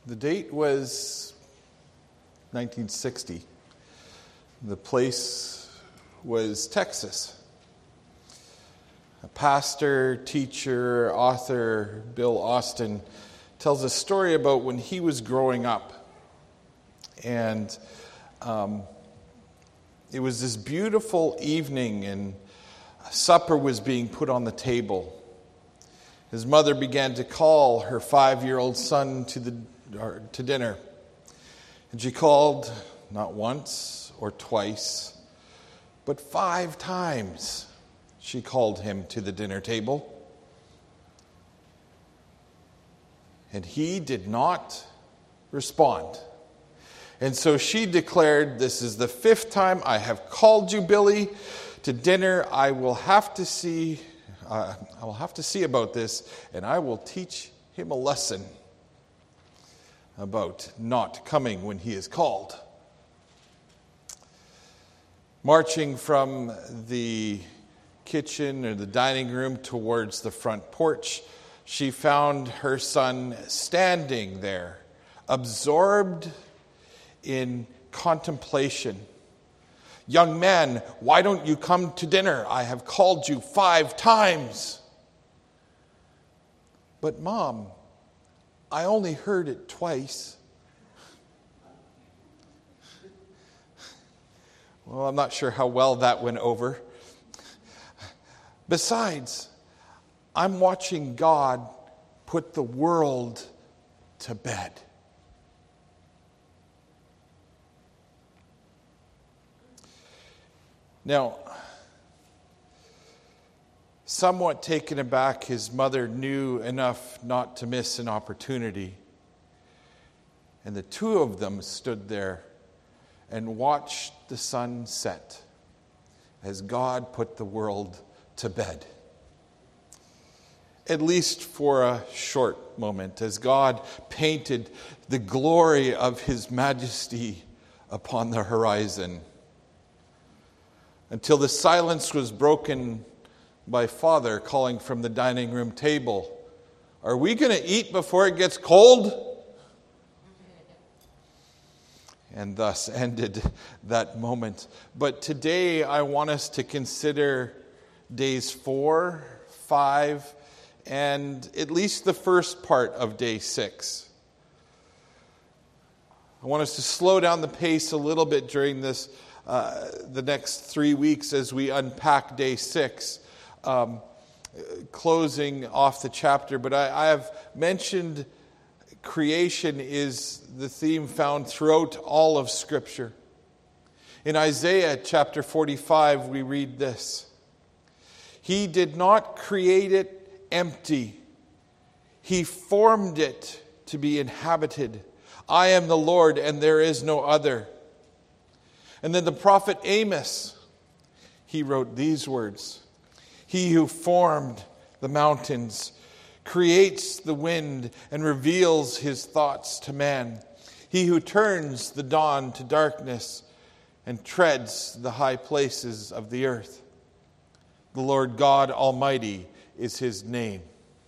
The date was 1960. The place was Texas. A pastor, teacher, author, Bill Austin, tells a story about when he was growing up. And it was this beautiful evening, and supper was being put on the table. His mother began to call her 5-year-old son to dinner. And she called not once or twice, but 5 times she called him to the dinner table. And he did not respond. And so she declared, "This is the 5th time I have called you, Billy, to dinner. I will have to see about this, and I will teach him a lesson about not coming when he is called." Marching from the kitchen or the dining room towards the front porch, she found her son standing there, absorbed in contemplation. "Young man, why don't you come to dinner? I have called you 5 times. "But Mom, I only heard it twice." Well, I'm not sure how well that went over. Besides, I'm watching God put the world to bed. Now, somewhat taken aback, his mother knew enough not to miss an opportunity. And the two of them stood there and watched the sun set as God put the world to bed. At least for a short moment, as God painted the glory of His majesty upon the horizon, until the silence was broken by Father calling from the dining room table, "Are we going to eat before it gets cold?" And thus ended that moment. But today I want us to consider days 4, 5, and at least the first part of day 6. I want us to slow down the pace a little bit during this the next 3 weeks as we unpack day 6, closing off the chapter. But I have mentioned creation is the theme found throughout all of Scripture. In Isaiah chapter 45, we read this: "He did not create it empty. He formed it to be inhabited. I am the Lord, and there is no other." And then the prophet Amos, he wrote these words: "He who formed the mountains creates the wind and reveals his thoughts to man. He who turns the dawn to darkness and treads the high places of the earth. The Lord God Almighty is his name."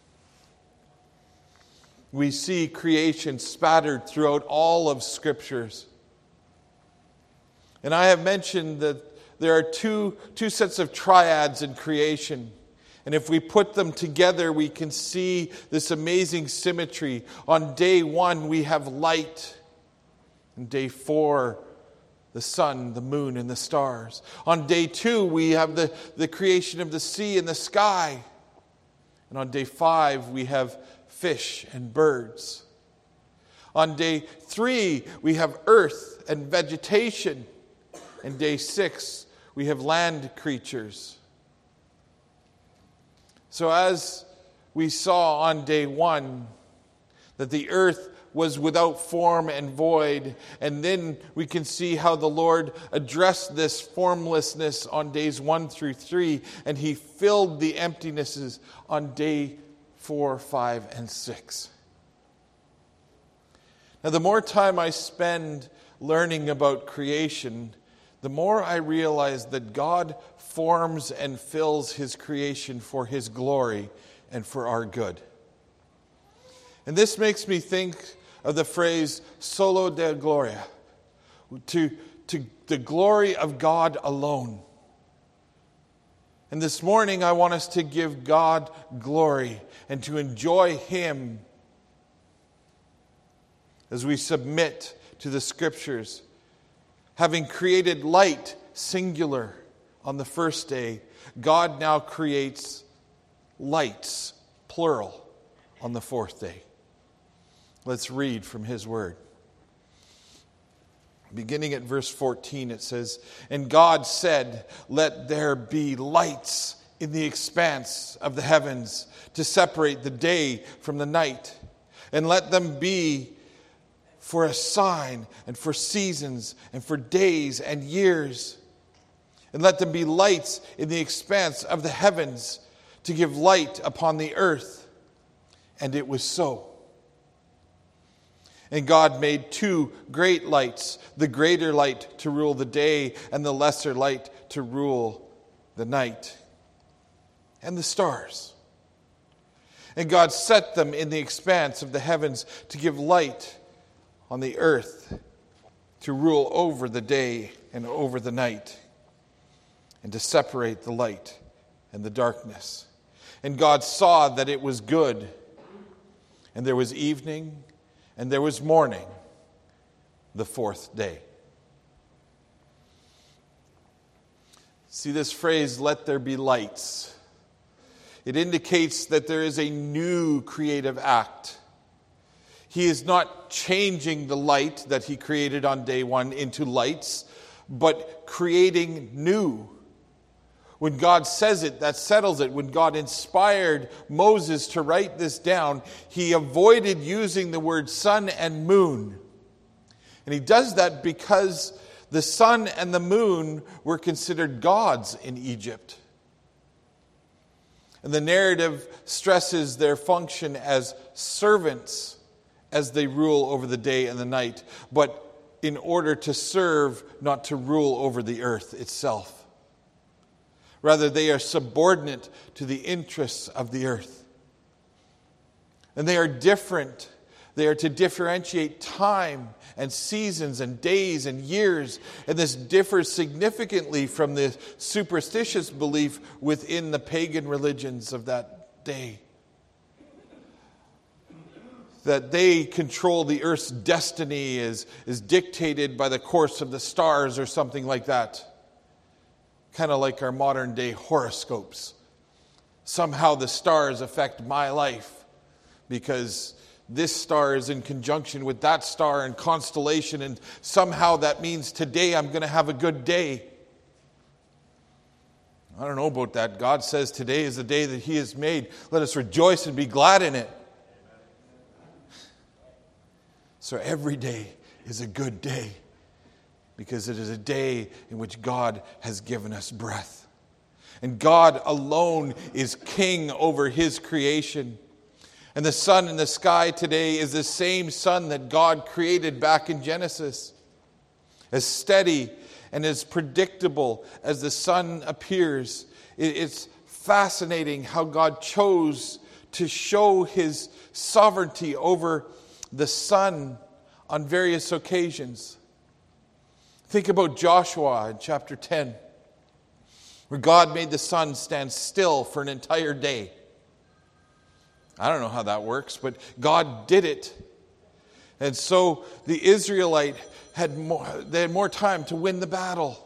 We see creation spattered throughout all of Scriptures. And I have mentioned that there are two sets of triads in creation. And if we put them together, we can see this amazing symmetry. On day 1, we have light. On day 4, the sun, the moon, and the stars. On day 2, we have the creation of the sea and the sky. And on day 5, we have fish and birds. On day 3, we have earth and vegetation. And day 6, we have land creatures. So as we saw on day 1, that the earth was without form and void, and then we can see how the Lord addressed this formlessness on days 1 through 3, and He filled the emptinesses on day 4, 5, and 6. Now, the more time I spend learning about creation, the more I realize that God forms and fills His creation for His glory and for our good. And this makes me think of the phrase solo Deo Gloria, to the glory of God alone. And this morning I want us to give God glory and to enjoy Him as we submit to the Scriptures. Having created light, singular, on the first day, God now creates lights, plural, on the fourth day. Let's read from His Word. Beginning at verse 14, it says, "And God said, let there be lights in the expanse of the heavens to separate the day from the night, and let them be for a sign and for seasons and for days and years. And let them be lights in the expanse of the heavens to give light upon the earth. And it was so. And God made two great lights, the greater light to rule the day and the lesser light to rule the night, and the stars. And God set them in the expanse of the heavens to give light on the earth, to rule over the day and over the night, and to separate the light and the darkness. And God saw that it was good. And there was evening, and there was morning, the fourth day." See this phrase, "let there be lights." It indicates that there is a new creative act. He is not changing the light that He created on day one into lights, but creating new. When God says it, that settles it. When God inspired Moses to write this down, He avoided using the word sun and moon. And He does that because the sun and the moon were considered gods in Egypt. And the narrative stresses their function as servants as they rule over the day and the night, but in order to serve, not to rule over the earth itself. Rather, they are subordinate to the interests of the earth. And they are different. They are to differentiate time and seasons and days and years. And this differs significantly from the superstitious belief within the pagan religions of that day. That they control the earth's destiny is dictated by the course of the stars or something like that. Kind of like our modern day horoscopes. Somehow the stars affect my life because this star is in conjunction with that star and constellation, and somehow that means today I'm going to have a good day. I don't know about that. God says today is the day that He has made. Let us rejoice and be glad in it. So every day is a good day, because it is a day in which God has given us breath. And God alone is king over His creation. And the sun in the sky today is the same sun that God created back in Genesis. As steady and as predictable as the sun appears, it's fascinating how God chose to show His sovereignty over the sun on various occasions. Think about Joshua in chapter 10, where God made the sun stand still for an entire day. I don't know how that works, but God did it. And so the Israelite had more time to win the battle.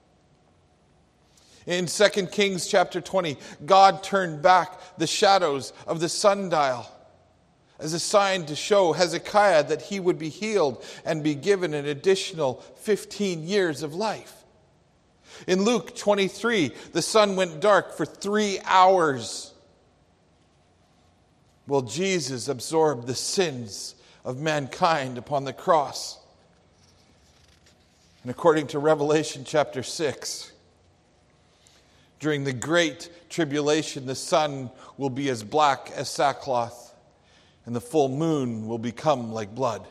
In 2 Kings chapter 20, God turned back the shadows of the sundial as a sign to show Hezekiah that he would be healed and be given an additional 15 years of life. In Luke 23, the sun went dark for 3 hours. Well, Jesus absorbed the sins of mankind upon the cross. And according to Revelation chapter 6, during the great tribulation, the sun will be as black as sackcloth, and the full moon will become like blood.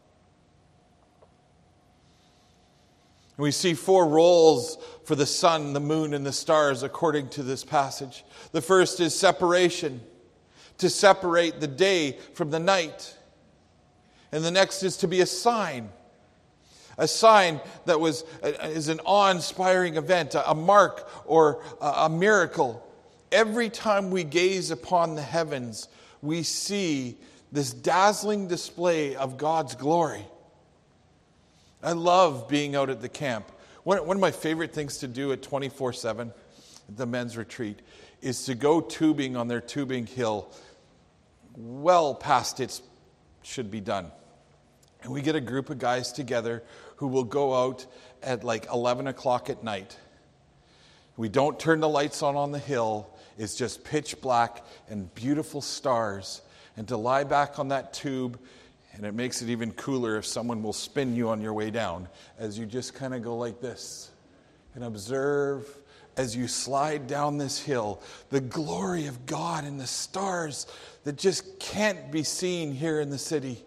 And we see 4 roles for the sun, the moon, and the stars according to this passage. The first is separation, to separate the day from the night. And the next is to be a sign. A sign that is an awe-inspiring event, a mark or a miracle. Every time we gaze upon the heavens, we see this dazzling display of God's glory. I love being out at the camp. One of my favorite things to do at 24/7, at the men's retreat, is to go tubing on their tubing hill well past its should be done. And we get a group of guys together who will go out at like 11 o'clock at night. We don't turn the lights on the hill. It's just pitch black and beautiful stars. And to lie back on that tube, and it makes it even cooler if someone will spin you on your way down, as you just kind of go like this and observe as you slide down this hill, the glory of God and the stars that just can't be seen here in the city.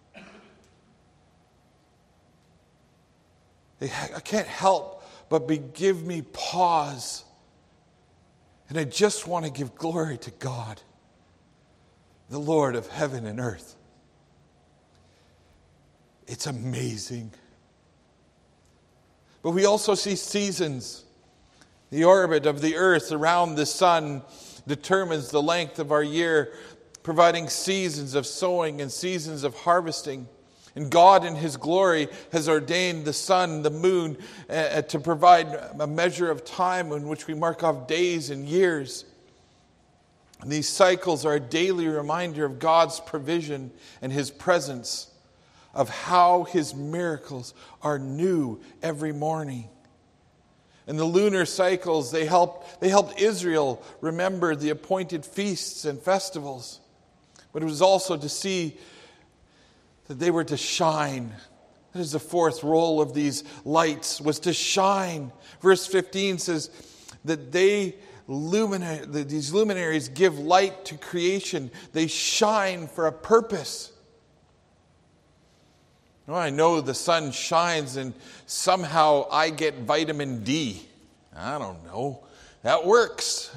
I can't help but give me pause. And I just want to give glory to God, the Lord of heaven and earth. It's amazing. But we also see seasons. The orbit of the earth around the sun determines the length of our year, providing seasons of sowing and seasons of harvesting. And God in His glory has ordained the sun, the moon, to provide a measure of time in which we mark off days and years. And these cycles are a daily reminder of God's provision and His presence, of how His miracles are new every morning. And the lunar cycles, they helped Israel remember the appointed feasts and festivals. But it was also to see that they were to shine. That is the fourth role of these lights, was to shine. Verse 15 says that these luminaries give light to creation. They shine for a purpose. Well, I know the sun shines and somehow I get vitamin D. I don't know. That works.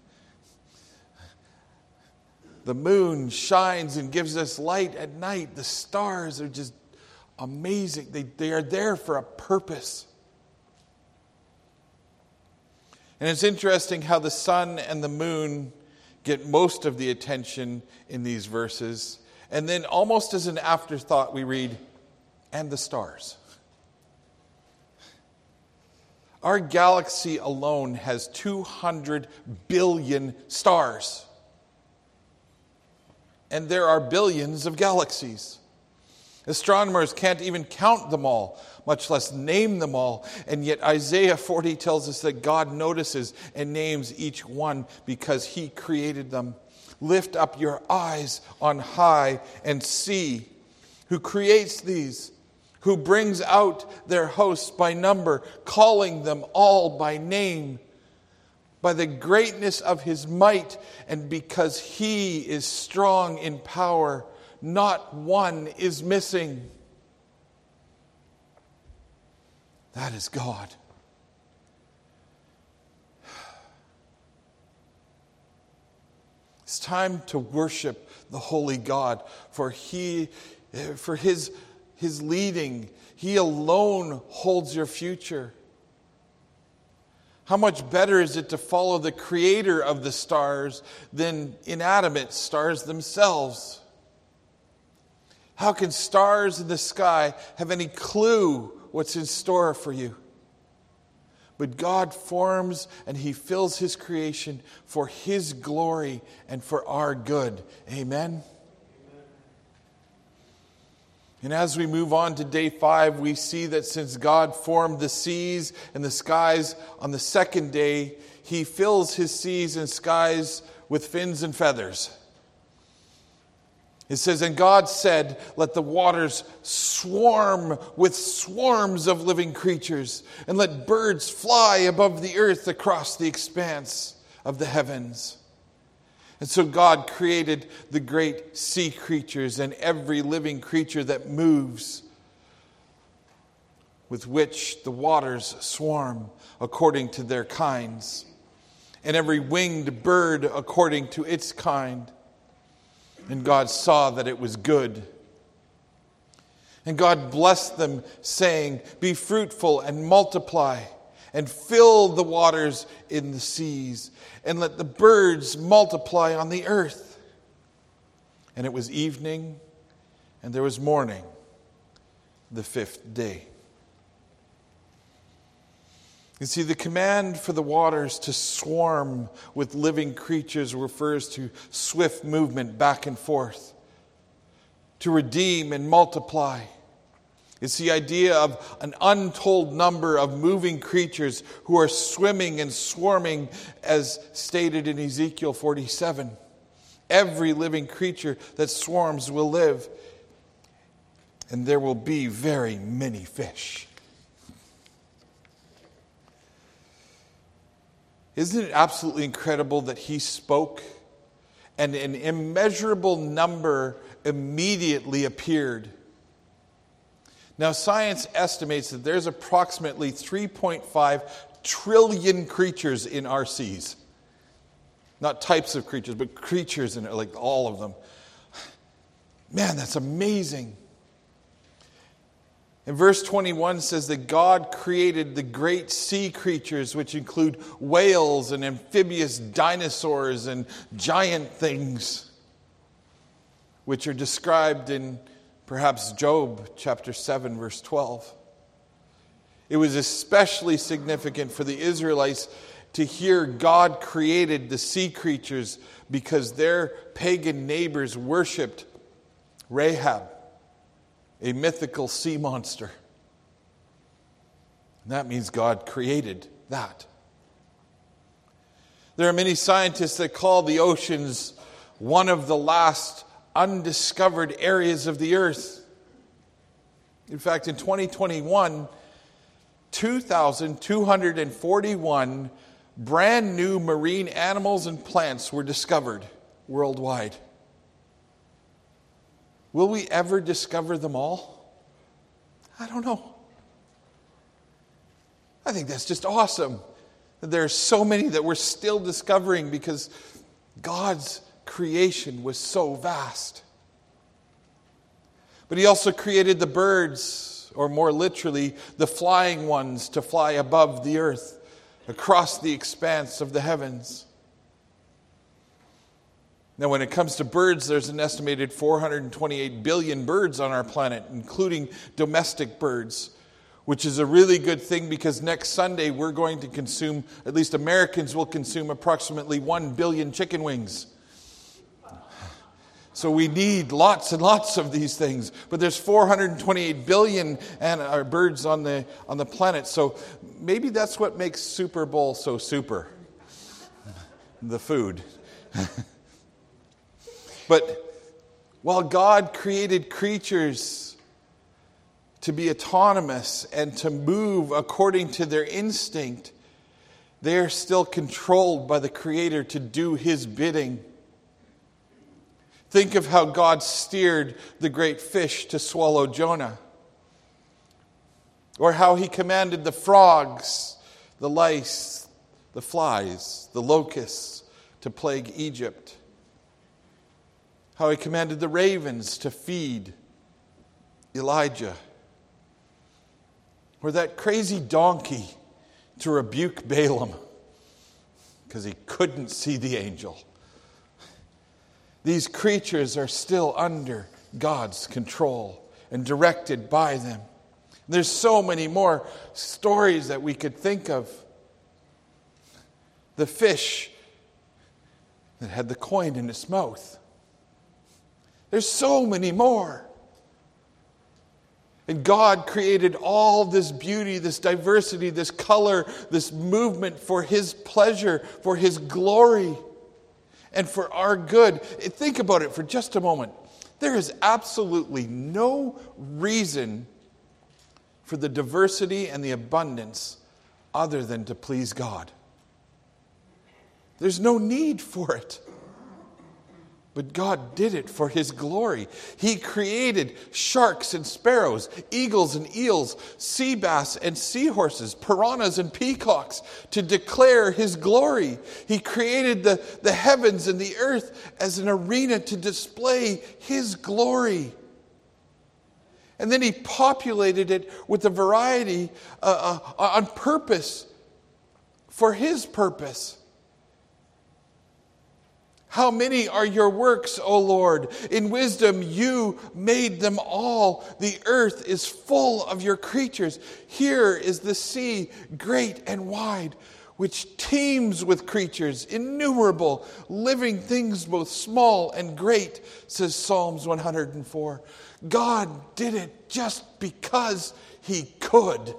The moon shines and gives us light at night. The stars are just amazing. They are there for a purpose. And it's interesting how the sun and the moon get most of the attention in these verses. And then almost as an afterthought we read, and the stars. Our galaxy alone has 200 billion stars. And there are billions of galaxies. Astronomers can't even count them all, much less name them all. And yet Isaiah 40 tells us that God notices and names each one because He created them. Lift up your eyes on high and see. Who creates these? Who brings out their hosts by number, calling them all by name? By the greatness of His might, and because He is strong in power, not one is missing. That is God. It's time to worship the holy God, for His leading. He alone holds your future. How much better is it to follow the creator of the stars than inanimate stars themselves? How can stars in the sky have any clue what's in store for you? But God forms and He fills His creation for His glory and for our good. Amen? And as we move on to day 5, we see that since God formed the seas and the skies on the second day, He fills His seas and skies with fins and feathers. It says, and God said, let the waters swarm with swarms of living creatures, and let birds fly above the earth across the expanse of the heavens. And so God created the great sea creatures and every living creature that moves, with which the waters swarm according to their kinds, and every winged bird according to its kind. And God saw that it was good. And God blessed them, saying, "Be fruitful and multiply, and fill the waters in the seas, and let the birds multiply on the earth." And it was evening, and there was morning, the 5th day. You see, the command for the waters to swarm with living creatures refers to swift movement back and forth, to redeem and multiply. It's the idea of an untold number of moving creatures who are swimming and swarming, as stated in Ezekiel 47. Every living creature that swarms will live, and there will be very many fish. Isn't it absolutely incredible that he spoke and an immeasurable number immediately appeared? Now, science estimates that there's approximately 3.5 trillion creatures in our seas. Not types of creatures, but creatures in it, like all of them. Man, that's amazing. And verse 21 says that God created the great sea creatures, which include whales and amphibious dinosaurs and giant things, which are described in perhaps Job chapter 7, verse 12. It was especially significant for the Israelites to hear God created the sea creatures because their pagan neighbors worshipped Rahab, a mythical sea monster. And that means God created that. There are many scientists that call the oceans one of the last undiscovered areas of the earth. In fact, in 2021, 2,241 brand new marine animals and plants were discovered worldwide. Will we ever discover them all? I don't know. I think that's just awesome that there are so many that we're still discovering because God's creation was so vast. But he also created the birds, or more literally, the flying ones, to fly above the earth, across the expanse of the heavens. Now, when it comes to birds, there's an estimated 428 billion birds on our planet, including domestic birds, which is a really good thing because next Sunday we're going to consume, at least Americans will consume approximately 1 billion chicken wings. So we need lots and lots of these things. But there's 428 billion birds on the planet. So maybe that's what makes Super Bowl so super. The food. But while God created creatures to be autonomous and to move according to their instinct, they are still controlled by the Creator to do His bidding. Think of how God steered the great fish to swallow Jonah. Or how He commanded the frogs, the lice, the flies, the locusts to plague Egypt. How He commanded the ravens to feed Elijah. Or that crazy donkey to rebuke Balaam because he couldn't see the angel. These creatures are still under God's control and directed by them. There's so many more stories that we could think of. The fish that had the coin in its mouth. There's so many more. And God created all this beauty, this diversity, this color, this movement for His pleasure, for His glory, and for our good. Think about it for just a moment. There is absolutely no reason for the diversity and the abundance other than to please God. There's no need for it. But God did it for His glory. He created sharks and sparrows, eagles and eels, sea bass and seahorses, piranhas and peacocks to declare His glory. He created the heavens and the earth as an arena to display His glory. And then he populated it with a variety on purpose, for his purpose. How many are your works, O Lord? In wisdom you made them all. The earth is full of your creatures. Here is the sea, great and wide, which teems with creatures, innumerable, living things both small and great, says Psalms 104. God did it just because he could,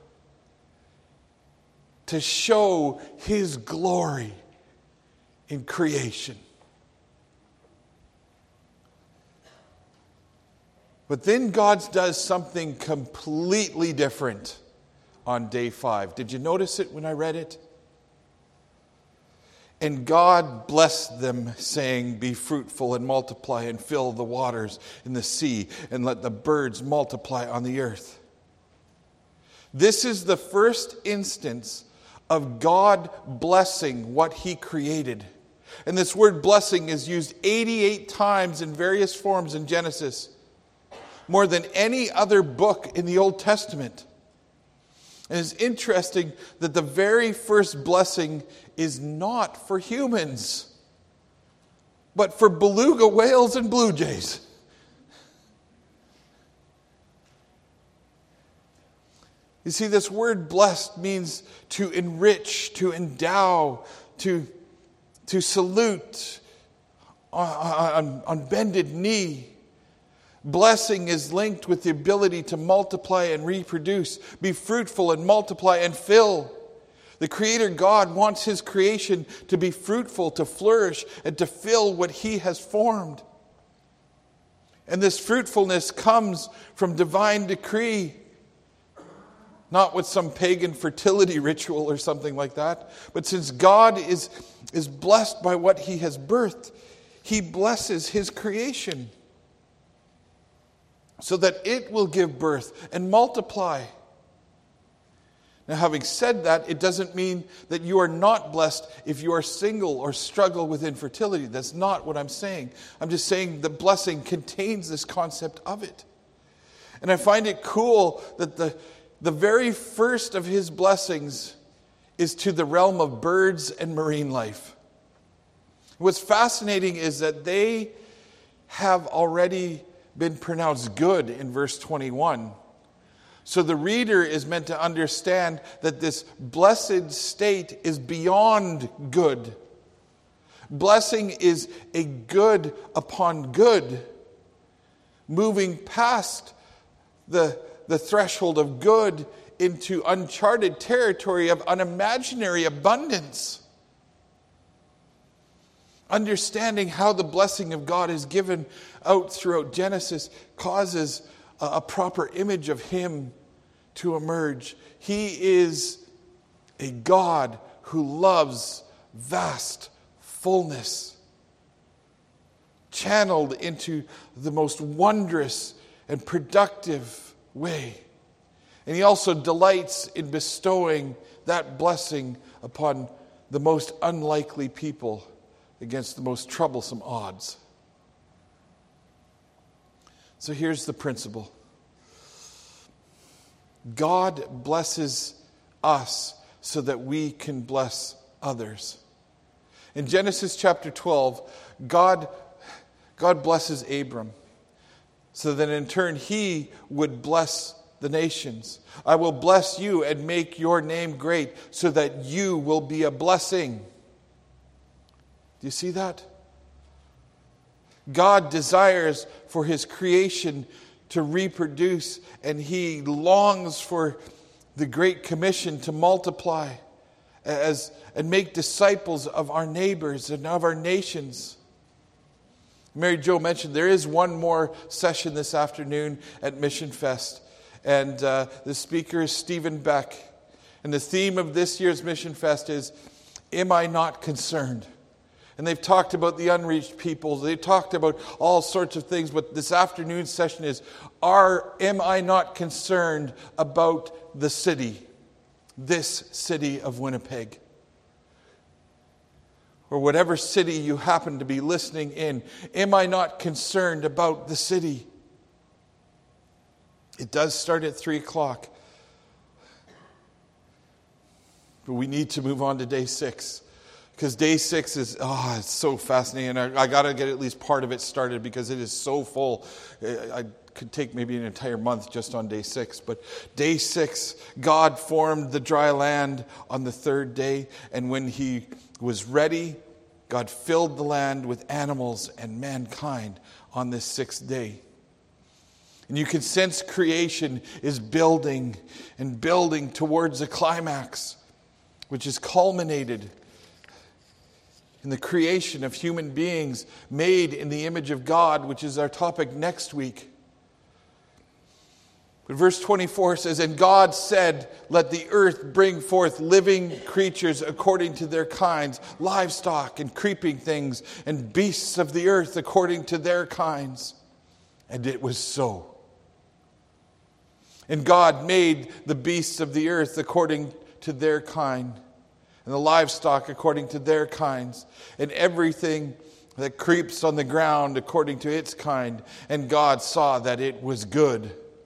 to show his glory in creation. But then God does something completely different on day 5. Did you notice it when I read it? And God blessed them, saying, be fruitful and multiply and fill the waters in the sea, and let the birds multiply on the earth. This is the first instance of God blessing what he created. And this word blessing is used 88 times in various forms in Genesis, more than any other book in the Old Testament. And it's interesting that the very first blessing is not for humans, but for beluga whales and blue jays. You see, this word blessed means to enrich, to endow, to salute on bended knee. Blessing is linked with the ability to multiply and reproduce, be fruitful and multiply and fill. The Creator God wants his creation to be fruitful, to flourish, and to fill what he has formed. And this fruitfulness comes from divine decree, not with some pagan fertility ritual or something like that. But since God is blessed by what he has birthed, he blesses his creation, so that it will give birth and multiply. Now, having said that, it doesn't mean that you are not blessed if you are single or struggle with infertility. That's not what I'm saying. I'm just saying the blessing contains this concept of it. And I find it cool that the very first of his blessings is to the realm of birds and marine life. What's fascinating is that they have already been pronounced good in verse 21. So the reader is meant to understand that this blessed state is beyond good. Blessing is a good upon good, moving past the threshold of good into uncharted territory of unimaginary abundance. Understanding how the blessing of God is given out throughout Genesis causes a proper image of him to emerge. He is a God who loves vast fullness, channeled into the most wondrous and productive way. And he also delights in bestowing that blessing upon the most unlikely people against the most troublesome odds. So here's the principle. God blesses us so that we can bless others. In Genesis chapter 12, God blesses Abram so that in turn he would bless the nations. I will bless you and make your name great so that you will be a blessing. Do you see that? God desires for his creation to reproduce, and he longs for the Great Commission to multiply and make disciples of our neighbors and of our nations. Mary Jo mentioned there is one more session this afternoon at Mission Fest, and the speaker is Stephen Beck. And the theme of this year's Mission Fest is, Am I Not Concerned? And they've talked about the unreached people. They've talked about all sorts of things. But this afternoon's session is, am I not concerned about the city, this city of Winnipeg? Or whatever city you happen to be listening in. Am I not concerned about the city? It does start at 3 o'clock. But we need to move on to day 6. Because day 6 is, it's so fascinating. I got to get at least part of it started because it is so full. I could take maybe an entire month just on day 6. But day 6, God formed the dry land on the 3rd day. And when he was ready, God filled the land with animals and mankind on this 6th day. And you can sense creation is building and building towards a climax, which is culminated in the creation of human beings made in the image of God, which is our topic next week. But verse 24 says, "And God said, let the earth bring forth living creatures according to their kinds, livestock and creeping things, and beasts of the earth according to their kinds. And it was so. And God made the beasts of the earth according to their kind, and the livestock according to their kinds, and everything that creeps on the ground according to its kind. And God saw that it was good."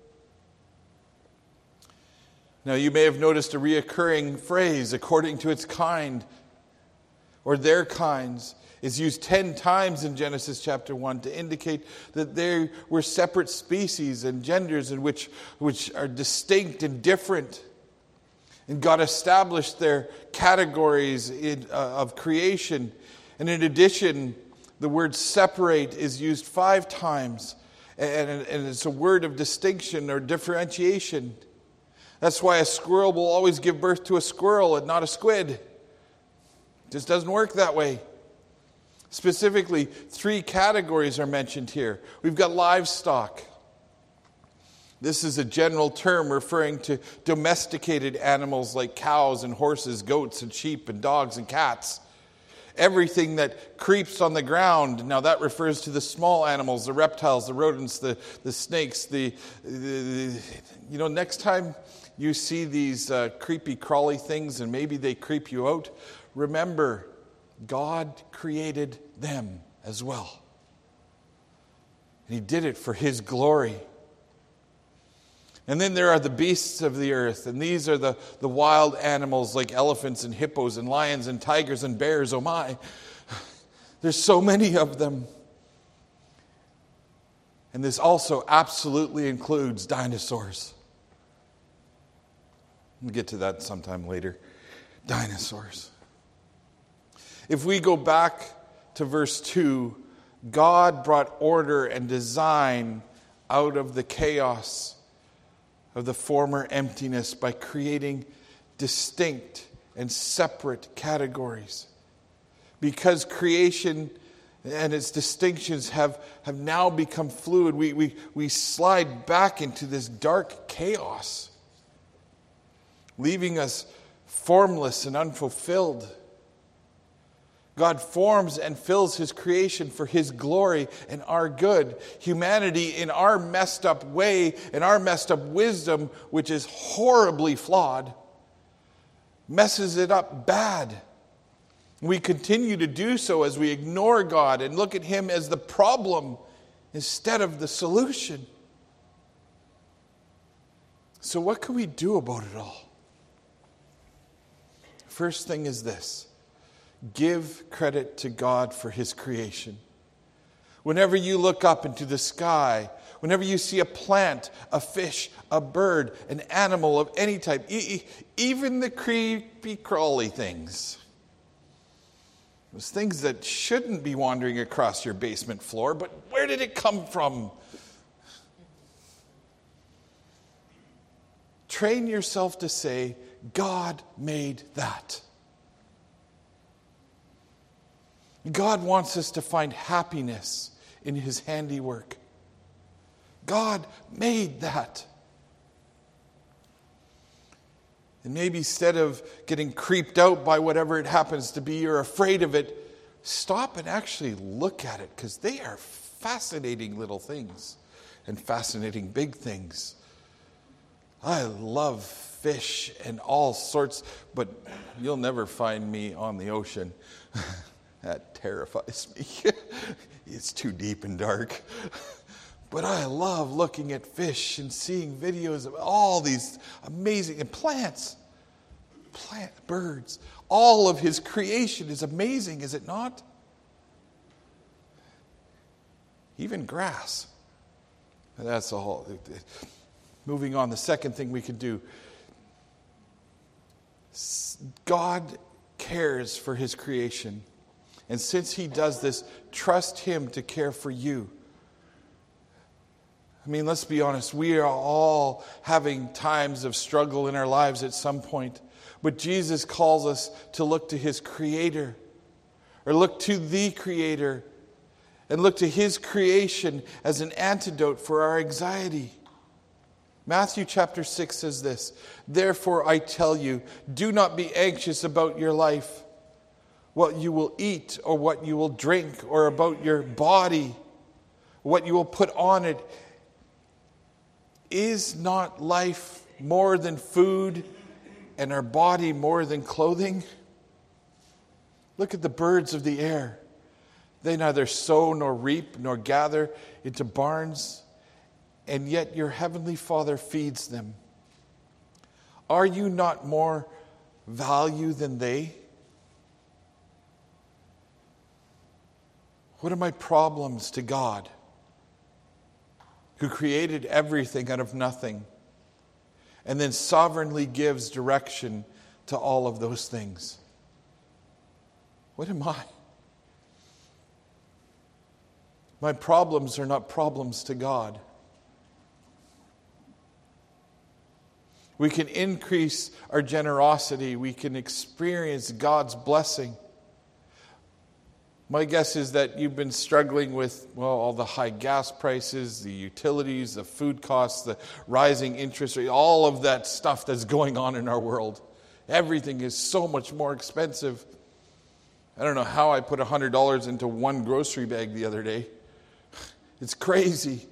Now you may have noticed a reoccurring phrase, according to its kind, or their kinds, is used 10 times in Genesis chapter 1 to indicate that there were separate species and genders in which are distinct and different. And God established their categories of creation. And in addition, the word separate is used 5 times. And it's a word of distinction or differentiation. That's why a squirrel will always give birth to a squirrel and not a squid. It just doesn't work that way. Specifically, 3 categories are mentioned here. We've got livestock. This is a general term referring to domesticated animals like cows and horses, goats and sheep and dogs and cats. Everything that creeps on the ground. Now that refers to the small animals, the reptiles, the rodents, the snakes. Next time you see these creepy crawly things and maybe they creep you out, remember, God created them as well. And he did it for his glory. And then there are the beasts of the earth, and these are the wild animals like elephants and hippos and lions and tigers and bears. Oh my, there's so many of them. And this also absolutely includes dinosaurs. We'll get to that sometime later. Dinosaurs. If we go back to verse 2, God brought order and design out of the chaos of the former emptiness by creating distinct and separate categories. Because creation and its distinctions have now become fluid, we slide back into this dark chaos, leaving us formless and unfulfilled. God forms and fills his creation for his glory and our good. Humanity, in our messed up way, in our messed up wisdom, which is horribly flawed, messes it up bad. We continue to do so as we ignore God and look at him as the problem instead of the solution. So what can we do about it all? First thing is this. Give credit to God for his creation. Whenever you look up into the sky, whenever you see a plant, a fish, a bird, an animal of any type, even the creepy crawly things, those things that shouldn't be wandering across your basement floor, but where did it come from? Train yourself to say, God made that. God wants us to find happiness in his handiwork. God made that. And maybe instead of getting creeped out by whatever it happens to be, you're afraid of it, stop and actually look at it, because they are fascinating little things and fascinating big things. I love fish and all sorts, but you'll never find me on the ocean. That terrifies me. It's too deep and dark. But I love looking at fish and seeing videos of all these amazing, and plants, birds. All of his creation is amazing, is it not? Even grass. And that's the whole. Moving on, the second thing we could do. God cares for his creation. And since he does this, trust him to care for you. I mean, let's be honest. We are all having times of struggle in our lives at some point. But Jesus calls us to look to his Creator. Or look to the Creator. And look to his creation as an antidote for our anxiety. Matthew chapter 6 says this, "Therefore I tell you, do not be anxious about your life, what you will eat or what you will drink, or about your body, what you will put on it. Is not life more than food, and our body more than clothing? Look at the birds of the air. They neither sow nor reap nor gather into barns, and yet your heavenly Father feeds them. Are you not more value than they? What are my problems to God, who created everything out of nothing, and then sovereignly gives direction to all of those things? What am I? My problems are not problems to God. We can increase our generosity. We can experience God's blessing. My guess is that you've been struggling with, all the high gas prices, the utilities, the food costs, the rising interest rate, all of that stuff that's going on in our world. Everything is so much more expensive. I don't know how I put $100 into one grocery bag the other day. It's crazy.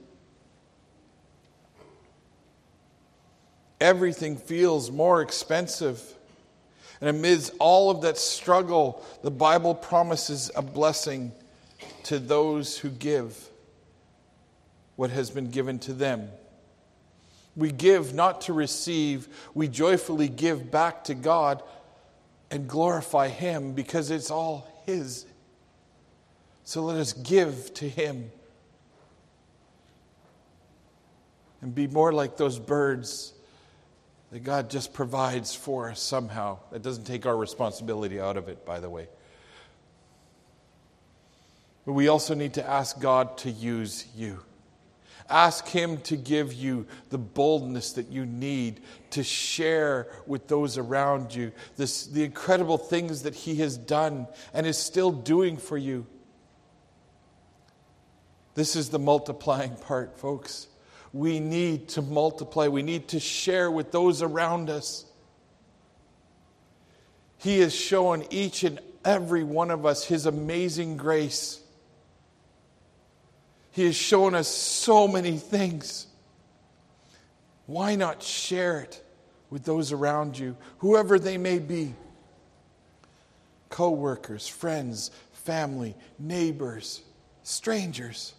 Everything feels more expensive. And amidst all of that struggle, the Bible promises a blessing to those who give what has been given to them. We give not to receive. We joyfully give back to God and glorify him because it's all his. So let us give to him and be more like those birds that God just provides for us somehow. That doesn't take our responsibility out of it, by the way. But we also need to ask God to use you. Ask him to give you the boldness that you need to share with those around you the incredible things that he has done and is still doing for you. This is the multiplying part, folks. We need to multiply. We need to share with those around us. He has shown each and every one of us his amazing grace. He has shown us so many things. Why not share it with those around you, whoever they may be? Co-workers, friends, family, neighbors, strangers.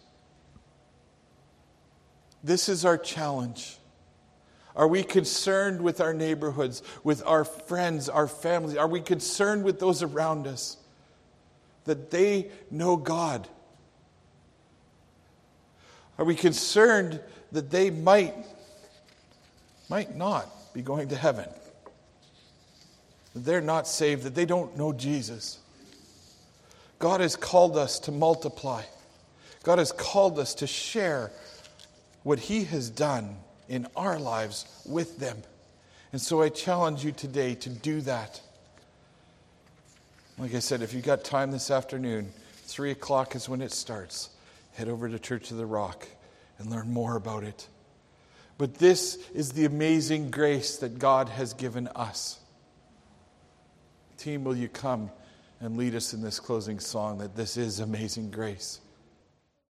This is our challenge. Are we concerned with our neighborhoods, with our friends, our families? Are we concerned with those around us that they know God? Are we concerned that they might not be going to heaven? That they're not saved, that they don't know Jesus? God has called us to multiply. God has called us to share what he has done in our lives with them. And so I challenge you today to do that. Like I said, if you've got time this afternoon, 3 o'clock is when it starts. Head over to Church of the Rock and learn more about it. But this is the amazing grace that God has given us. Team, will you come and lead us in this closing song, that this is amazing grace?